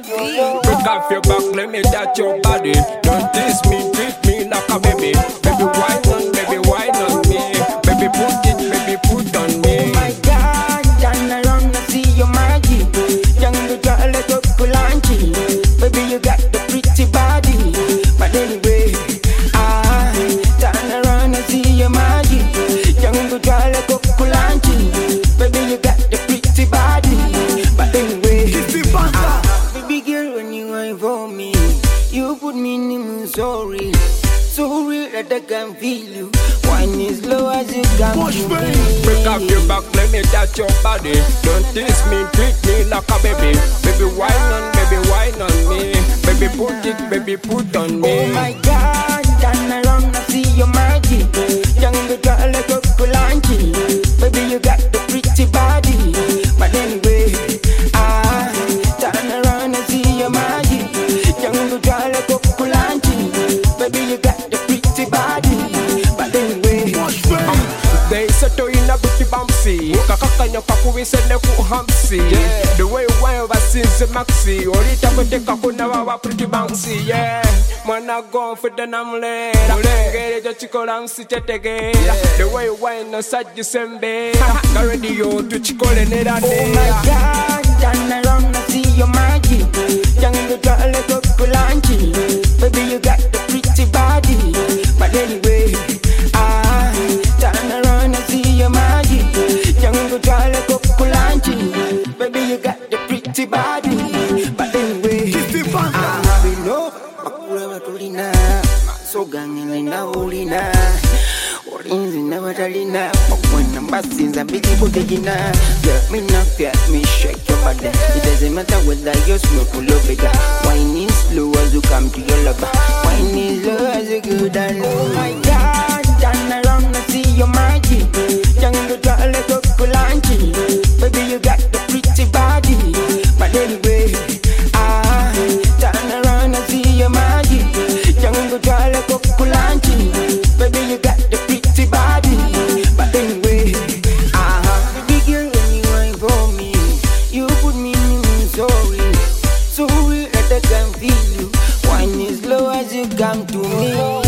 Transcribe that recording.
Break off your back, let me touch your body. Don't diss me, treat me like a baby. Baby, wine on me. Baby, put on me. Oh my God, turn around and see your magic. Jungle girl, let go Kulanchi. Baby, you got the pretty body. But anyway, turn around and see your magic. Jungle girl, let go Kulanchi. Baby, you got the pretty body. But anyway, baby girl, when you wine for me, you put me in Missouri. So real that I can feel you. Wine is low as you can to me. Break off your back, let me touch your body. Don't diss me, treat me like a baby. Baby, wine on me. Baby, put on me. Oh my God, turn around and see your magic. Jungle girl, let go Kulanchi. Baby, you got the pretty body. But anyway, turn around and see your magic. Jungle girl, let go Kulanchi. Baby, you got the pretty body. But anyway, they settle in a booty bumpsy. Kakakanya pakuwi sene ku hamsi. The way you wine overseas the maxi. Orita kuteka kuna wawa pretty bouncy. Yeah, mwana go for the namle. Gere jo chikola msitetege. The way you wine no saji sembe. Garedi yo tu chikole nera ne. oh my God, turn around and see your magic. Jungle girl, let go Kulanchi. Baby, you got the pretty body. But anyway, turn around and see your magic. Jungle girl, let go Kulanchi. Baby, you got the pretty body. But anyway, we know Makura Matulina, Masoganina Ulina, Orinzi Navatalina, when the buses are busy Bodegina. Get me knock, get me shake your body. It doesn't matter whether you smoke or love it. Wine is slow as you come to your lover. Wine is low as you go down. Oh my God, turn around and see your magic. Jungle girl, let go Kulanchi. Baby, you got the pretty body. But anyway, turn around and see your magic. Jungle girl, let go Kulanchi. Baby, you got the pretty body. But anyway, baby girl, when you wine for me, you put me in Missouri. So real that I can feel you. Wine is low as you come to me.